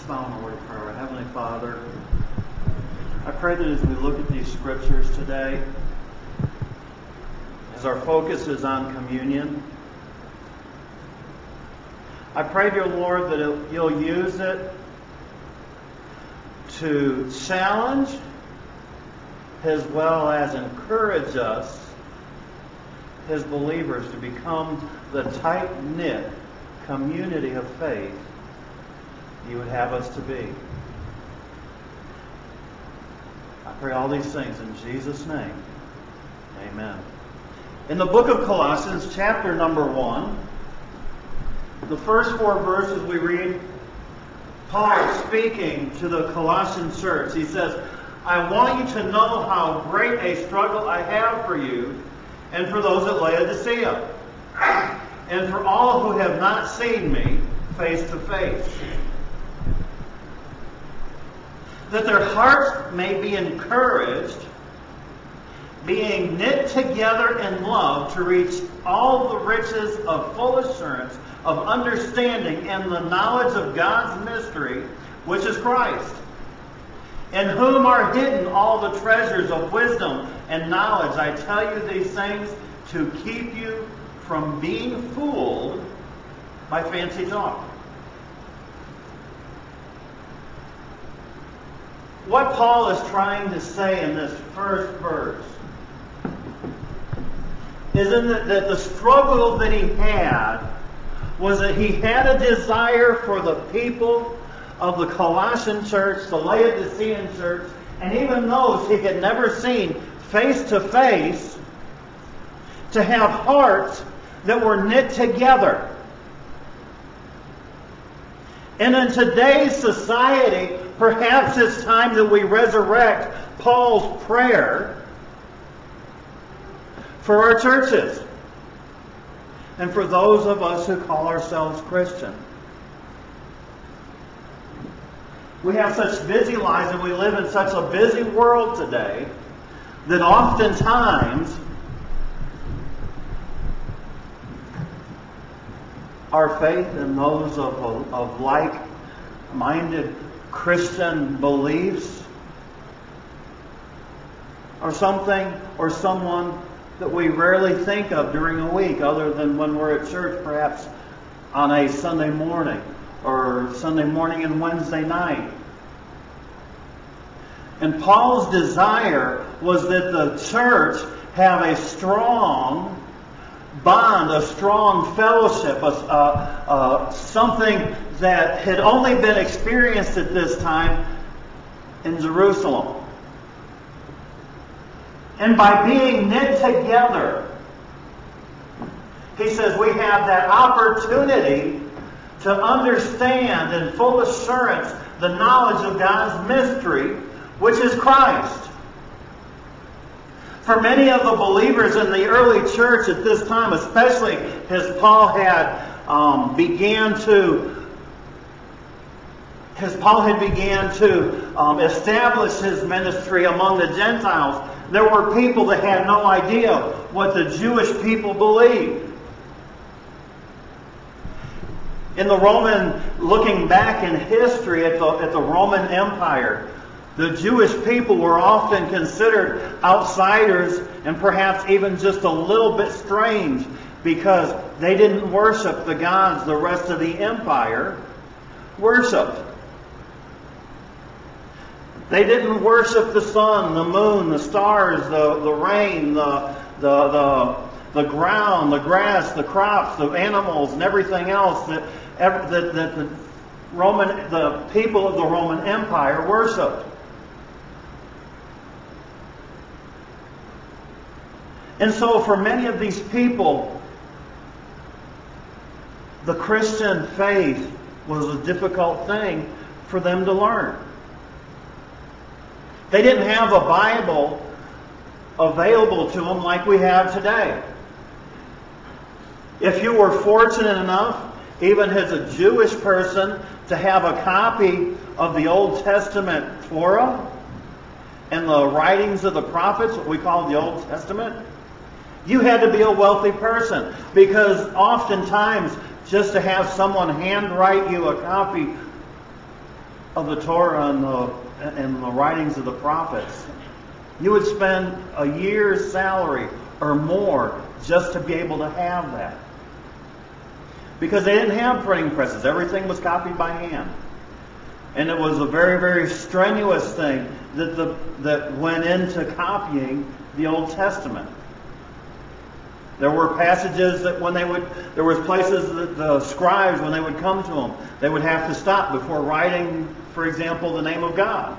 bow in a word of prayer. Heavenly Father, I pray that as we look at these scriptures today, as our focus is on communion, I pray, dear Lord, that you'll use it to challenge as well as encourage us as believers to become the tight-knit community of faith you would have us to be. I pray all these things in Jesus' name. Amen. In the book of Colossians, chapter number 1, the first 4 verses we read, Paul speaking to the Colossian church. He says, I want you to know how great a struggle I have for you and for those at Laodicea, and for all who have not seen me face to face, that their hearts may be encouraged, being knit together in love to reach all the riches of full assurance of understanding and the knowledge of God's mystery, which is Christ, in whom are hidden all the treasures of wisdom and knowledge. I tell you these things to keep you from being fooled by fancy talk. What Paul is trying to say in this first verse is that the struggle that he had was that he had a desire for the people of the Colossian church, the Laodicean church, and even those he had never seen face to face, to have hearts that were knit together. And in today's society, perhaps it's time that we resurrect Paul's prayer for our churches and for those of us who call ourselves Christian. We have such busy lives and we live in such a busy world today that oftentimes our faith in those of like-minded Christian beliefs are something or someone that we rarely think of during a week other than when we're at church, perhaps on a Sunday morning or Sunday morning and Wednesday night. And Paul's desire was that the church have a strong bond, a strong fellowship, something that had only been experienced at this time in Jerusalem. And by being knit together, he says we have that opportunity to understand in full assurance the knowledge of God's mystery, which is Christ. For many of the believers in the early church at this time, especially as Paul had began to establish his ministry among the Gentiles, there were people that had no idea what the Jewish people believed. In the Roman, looking back in history at the Roman Empire, the Jewish people were often considered outsiders and perhaps even just a little bit strange because they didn't worship the gods the rest of the empire worshipped. They didn't worship the sun, the moon, the stars, the rain, the ground, the grass, the crops, the animals, and everything else that the people of the Roman Empire worshipped. And so for many of these people, the Christian faith was a difficult thing for them to learn. They didn't have a Bible available to them like we have today. If you were fortunate enough, even as a Jewish person, to have a copy of the Old Testament Torah and the writings of the prophets, what we call the Old Testament, you had to be a wealthy person, because oftentimes just to have someone handwrite you a copy of the Torah and the writings of the prophets, you would spend a year's salary or more just to be able to have that. Because they didn't have printing presses. Everything was copied by hand. And it was a very, very strenuous thing that went into copying the Old Testament. There were passages that there was places that the scribes, when they would come to them, they would have to stop before writing, for example, the name of God.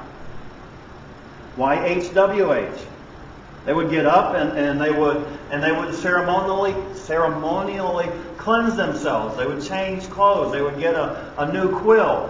YHWH. They would get up and they would ceremonially cleanse themselves. They would change clothes. They would get a new quill.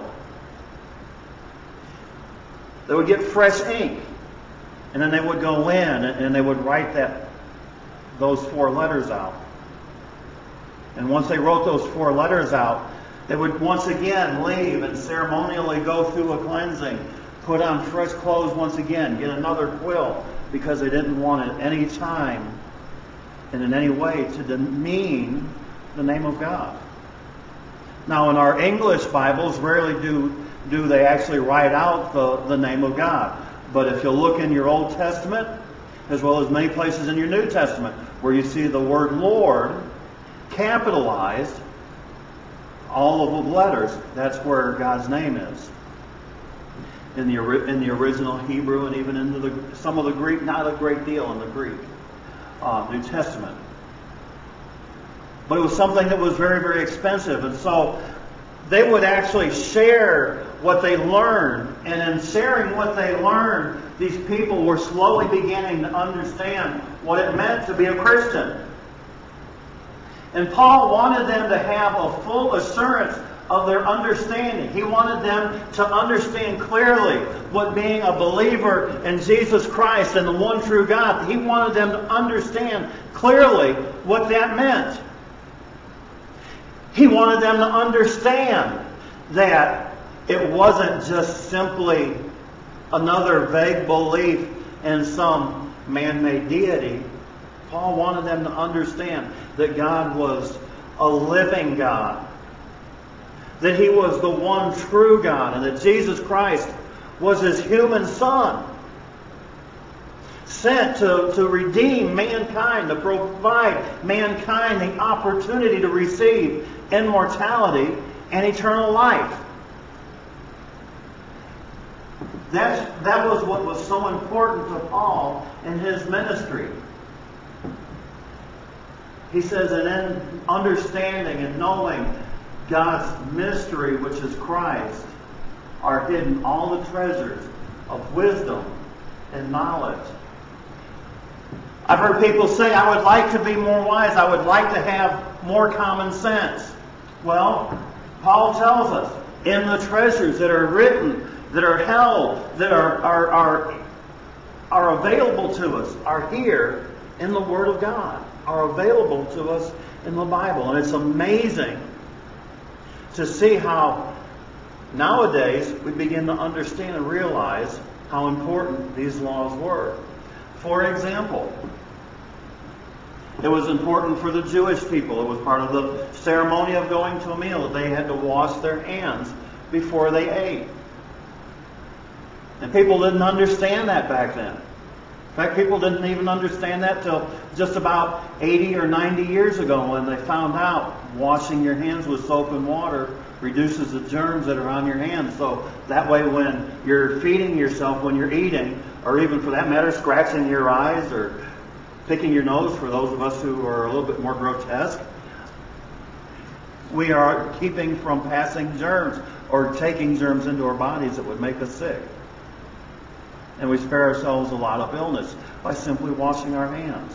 They would get fresh ink. And then they would go in and they would write those 4 letters out. And once they wrote those 4 letters out, they would once again leave and ceremonially go through a cleansing, put on fresh clothes once again, get another quill, because they didn't want at any time and in any way to demean the name of God. Now, in our English Bibles, rarely do they actually write out the name of God. But if you look in your Old Testament, as well as many places in your New Testament, where you see the word Lord capitalized, all of the letters, that's where God's name is. In the original Hebrew and even into some of the Greek, not a great deal in the Greek New Testament. But it was something that was very, very expensive. And so they would actually share what they learned. And in sharing what they learned, these people were slowly beginning to understand what it meant to be a Christian. And Paul wanted them to have a full assurance of their understanding. He wanted them to understand clearly what being a believer in Jesus Christ and the one true God, he wanted them to understand clearly what that meant. He wanted them to understand that it wasn't just simply another vague belief in some man-made deity. Paul wanted them to understand that God was a living God, that He was the one true God, and that Jesus Christ was His human Son, sent to redeem mankind, to provide mankind the opportunity to receive immortality and eternal life. That was what was so important to Paul in his ministry. He says, and in understanding and knowing God's mystery, which is Christ, are hidden all the treasures of wisdom and knowledge. I've heard people say, I would like to be more wise. I would like to have more common sense. Well, Paul tells us, in the treasures that are written, that are held, that are available to us, are here in the Word of God, are available to us in the Bible. And it's amazing to see how nowadays we begin to understand and realize how important these laws were. For example, it was important for the Jewish people. It was part of the ceremony of going to a meal that they had to wash their hands before they ate. And people didn't understand that back then. In fact, people didn't even understand that till just about 80 or 90 years ago, when they found out washing your hands with soap and water reduces the germs that are on your hands. So that way, when you're feeding yourself, when you're eating, or even for that matter, scratching your eyes or picking your nose, for those of us who are a little bit more grotesque, we are keeping from passing germs or taking germs into our bodies that would make us sick. And we spare ourselves a lot of illness by simply washing our hands.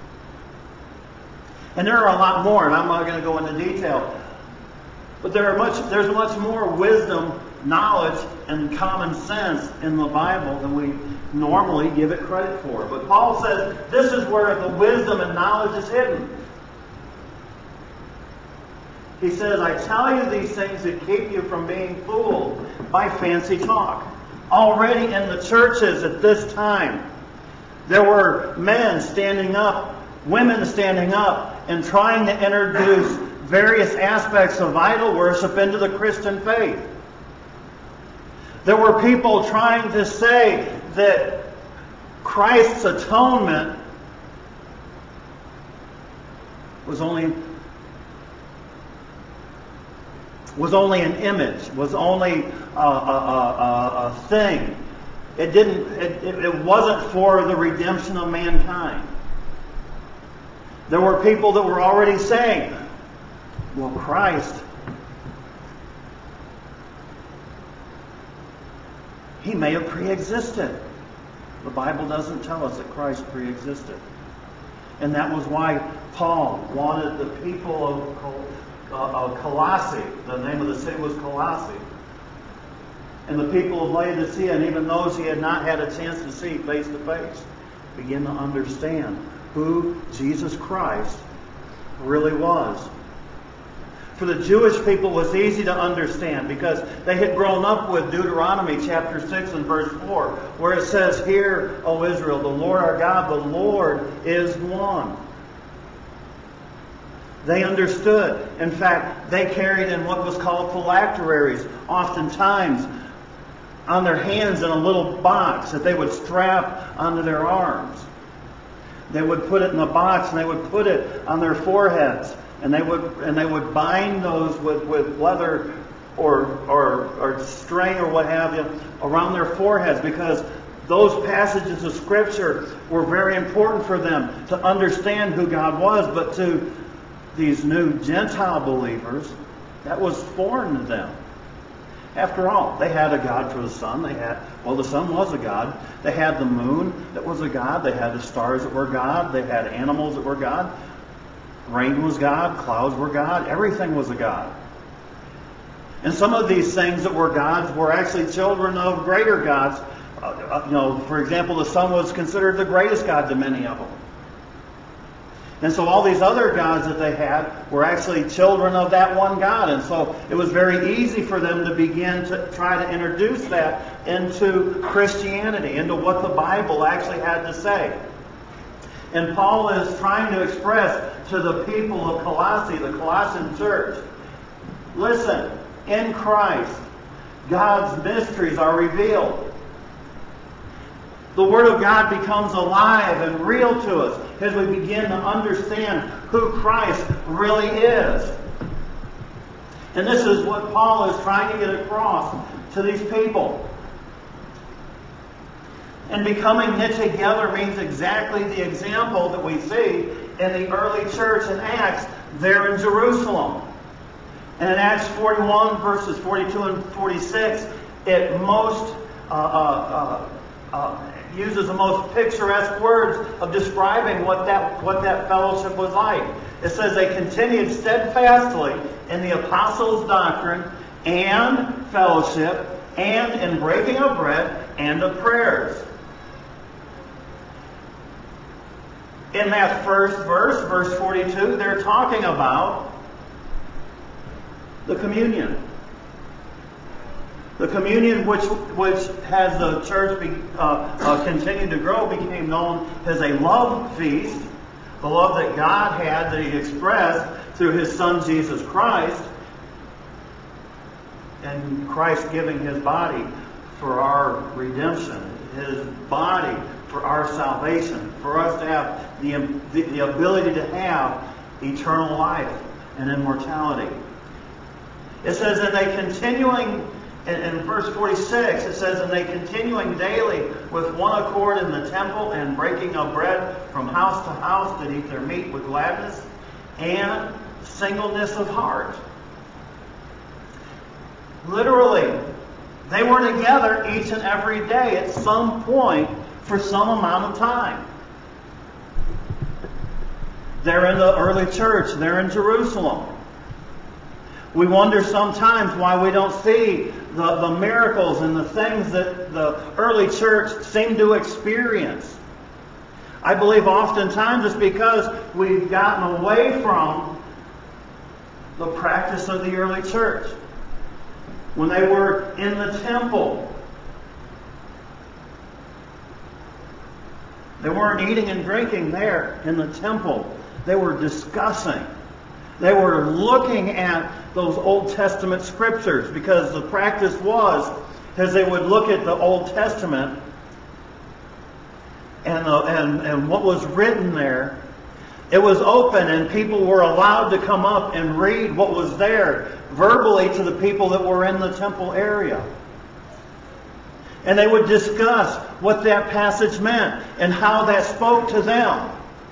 And there are a lot more, and I'm not going to go into detail. But there's much more wisdom, knowledge, and common sense in the Bible than we normally give it credit for. But Paul says this is where the wisdom and knowledge is hidden. He says, I tell you these things to keep you from being fooled by fancy talk. Already in the churches at this time, there were men standing up, women standing up, and trying to introduce various aspects of idol worship into the Christian faith. There were people trying to say that Christ's atonement was only an image, was only a thing. It wasn't for the redemption of mankind. There were people that were already saying, well, Christ, He may have pre-existed. The Bible doesn't tell us that Christ pre-existed. And that was why Paul wanted the people of Colossae, the name of the city was Colossae, and the people of Laodicea, and even those he had not had a chance to see face to face, begin to understand who Jesus Christ really was. For the Jewish people, it was easy to understand because they had grown up with Deuteronomy chapter 6 and verse 4, where it says, "Hear, O Israel, the Lord our God, the Lord is one." They understood. In fact, they carried in what was called phylacteries, oftentimes on their hands in a little box that they would strap onto their arms. They would put it in a box and they would put it on their foreheads. And they would bind those with leather or string or what have you around their foreheads, because those passages of Scripture were very important for them to understand who God was. But to these new Gentile believers, that was foreign to them. After all, they had a God for the sun. The sun was a God. They had the moon that was a God. They had the stars that were God. They had animals that were God. Rain was God. Clouds were God. Everything was a God. And some of these things that were gods were actually children of greater gods. For example, the sun was considered the greatest god to many of them. And so all these other gods that they had were actually children of that one God. And so it was very easy for them to begin to try to introduce that into Christianity, into what the Bible actually had to say. And Paul is trying to express to the people of Colossae, the Colossian church, listen, in Christ, God's mysteries are revealed. The Word of God becomes alive and real to us as we begin to understand who Christ really is. And this is what Paul is trying to get across to these people. And becoming knit together means exactly the example that we see in the early church in Acts there in Jerusalem. And in Acts 41, verses 42 and 46, it most uses the most picturesque words of describing what that fellowship was like. It says they continued steadfastly in the apostles' doctrine and fellowship and in breaking of bread and of prayers. In that first verse, verse 42, they're talking about the communion. The communion which has the church continued to grow became known as a love feast. The love that God had, that He expressed through His Son Jesus Christ. And Christ giving His body for our redemption. His body for our salvation. For us to have the ability to have eternal life and immortality. It says that they continuing, in verse 46, it says, and they continuing daily with one accord in the temple and breaking of bread from house to house did eat their meat with gladness and singleness of heart. Literally, they were together each and every day at some point for some amount of time. They're in the early church. They're in Jerusalem. We wonder sometimes why we don't see the miracles and the things that the early church seemed to experience. I believe oftentimes it's because we've gotten away from the practice of the early church. When they were in the temple, they weren't eating and drinking there in the temple. They were discussing. They were looking at those Old Testament scriptures, because the practice was as they would look at the Old Testament and what was written there, it was open and people were allowed to come up and read what was there verbally to the people that were in the temple area. And they would discuss what that passage meant and how that spoke to them.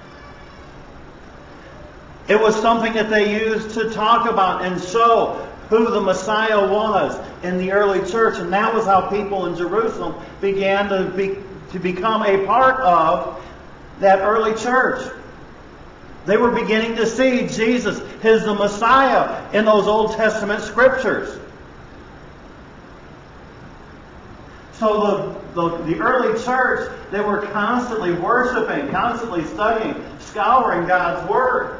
It was something that they used to talk about and show who the Messiah was in the early church. And that was how people in Jerusalem began to become a part of that early church. They were beginning to see Jesus as the Messiah in those Old Testament scriptures. So the early church, they were constantly worshiping, constantly studying, scouring God's Word.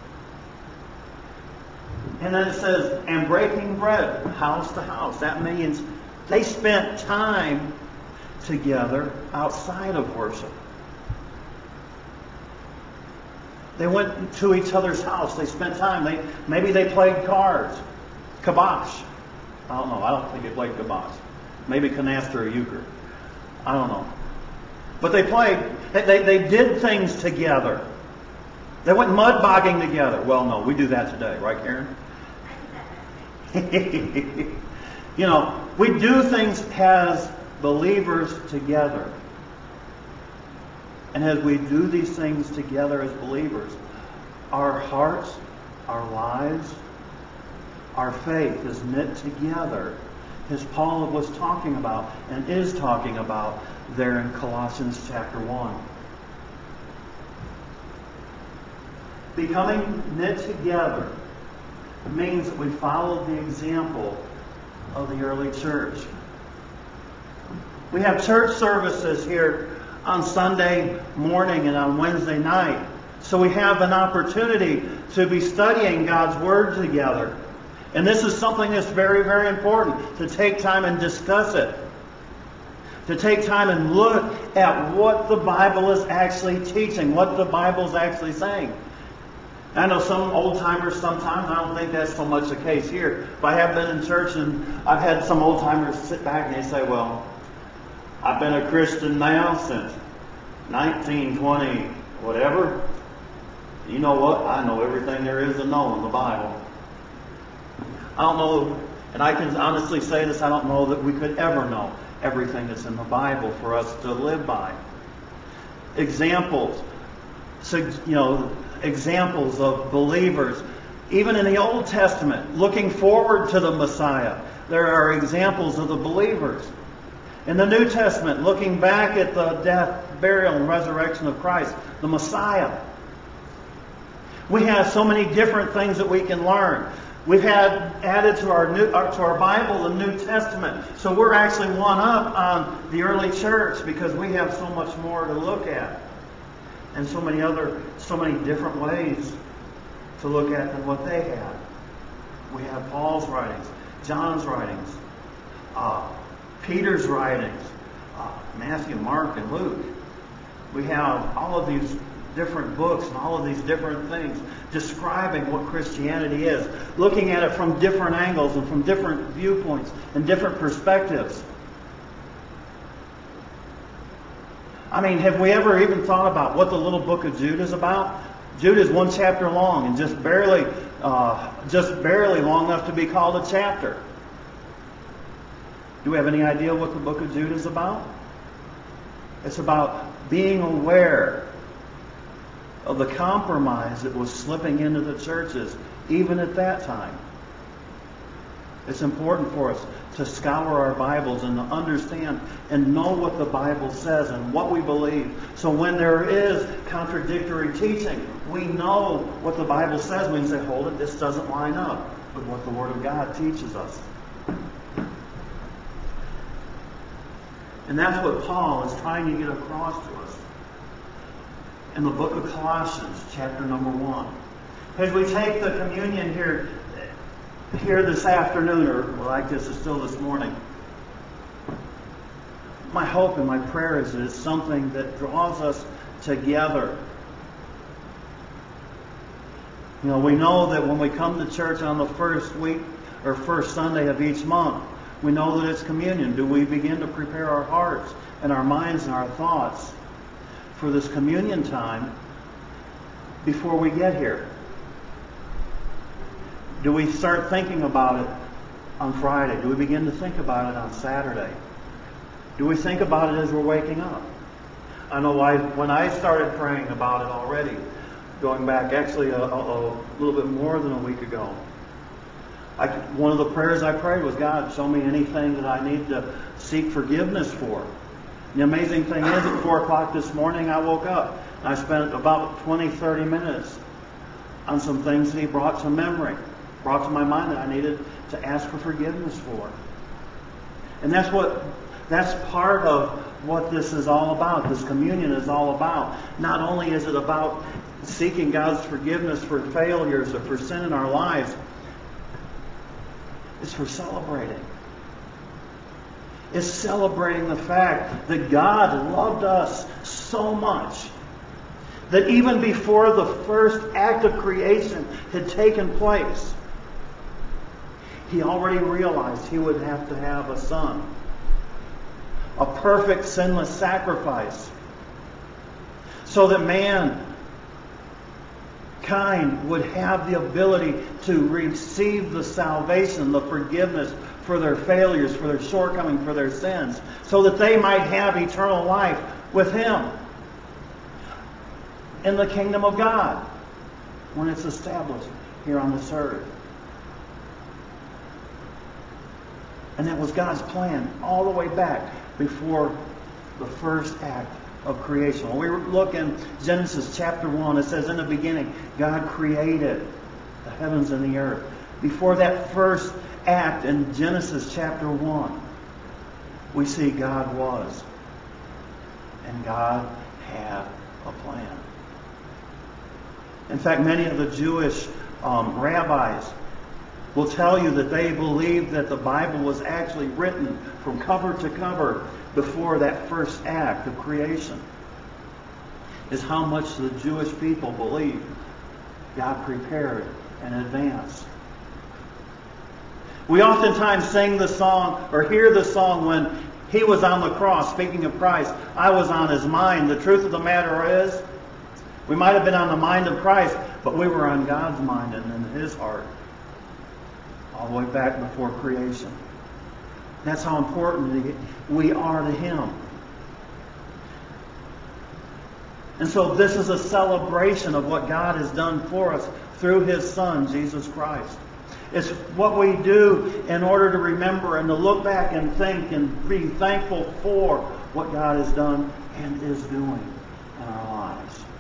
And then it says, and breaking bread house to house. That means they spent time together outside of worship. They went to each other's house. They spent time. Maybe they played cards. Kibosh. I don't know. I don't think they played kibosh. Maybe canasta or euchre. I don't know. But they played. They did things together. They went mud bogging together. Well, no, we do that today, right, Karen? You know, we do things as believers together. And as we do these things together as believers, our hearts, our lives, our faith is knit together, as Paul was talking about and is talking about there in Colossians chapter 1. Becoming knit together means that we follow the example of the early church. We have church services here on Sunday morning and on Wednesday night. So we have an opportunity to be studying God's Word together. And this is something that's very, very important, to take time and discuss it. To take time and look at what the Bible is actually teaching, what the Bible is actually saying. I know some old-timers sometimes, I don't think that's so much the case here, but I have been in church and I've had some old-timers sit back and they say, well, I've been a Christian now since 1920, whatever. You know what? I know everything there is to know in the Bible. I don't know, and I can honestly say this, I don't know that we could ever know everything that's in the Bible for us to live by. Examples, examples of believers, even in the Old Testament, looking forward to the Messiah. There are examples of the believers. In the New Testament, looking back at the death, burial, and resurrection of Christ, the Messiah. We have so many different things that we can learn. We've had added to our Bible the New Testament. So we're actually one up on the early church because we have so much more to look at. And so many different ways to look at than what they had. We have Paul's writings, John's writings, Peter's writings, Matthew, Mark, and Luke. We have all of these different books and all of these different things describing what Christianity is, looking at it from different angles and from different viewpoints and different perspectives. I mean, have we ever even thought about what the little book of Jude is about? Jude is one chapter long and just barely long enough to be called a chapter. Do we have any idea what the book of Jude is about? It's about being aware of the compromise that was slipping into the churches even at that time. It's important for us to scour our Bibles and to understand and know what the Bible says and what we believe. So when there is contradictory teaching, we know what the Bible says. We can say, hold it, this doesn't line up with what the Word of God teaches us. And that's what Paul is trying to get across to us in the book of Colossians, chapter number 1. As we take the communion here this afternoon, or well, I guess it's still this morning, my hope and my prayer is that it's something that draws us together. We know that when we come to church on the first week or first Sunday of each month, We know that it's communion. Do we begin to prepare our hearts and our minds and our thoughts for this communion time before we get here? Do we start thinking about it on Friday? Do we begin to think about it on Saturday? Do we think about it as we're waking up? I know when I started praying about it already, going back actually a little bit more than a week ago, one of the prayers I prayed was, God, show me anything that I need to seek forgiveness for. The amazing thing is, at 4 o'clock this morning, I woke up. And I spent about 20, 30 minutes on some things that He brought to memory, brought to my mind that I needed to ask for forgiveness for. And that's part of what this is all about. This communion is all about. Not only is it about seeking God's forgiveness for failures or for sin in our lives, it's for celebrating. It's celebrating the fact that God loved us so much that even before the first act of creation had taken place, He already realized He would have to have a son. A perfect, sinless sacrifice. So that mankind would have the ability to receive the salvation, the forgiveness for their failures, for their shortcomings, for their sins. So that they might have eternal life with Him in the kingdom of God when it's established here on this earth. And that was God's plan all the way back before the first act of creation. When we look in Genesis chapter 1, it says, in the beginning, God created the heavens and the earth. Before that first act in Genesis chapter 1, we see God was. And God had a plan. In fact, many of the Jewish rabbis will tell you that they believe that the Bible was actually written from cover to cover before that first act of creation. Is how much the Jewish people believe God prepared in advance. We oftentimes sing the song or hear the song when He was on the cross. Speaking of Christ, I was on His mind. The truth of the matter is, we might have been on the mind of Christ, but we were on God's mind and in His heart. All the way back before creation. That's how important we are to Him. And so this is a celebration of what God has done for us through His Son, Jesus Christ. It's what we do in order to remember and to look back and think and be thankful for what God has done and is doing in our lives.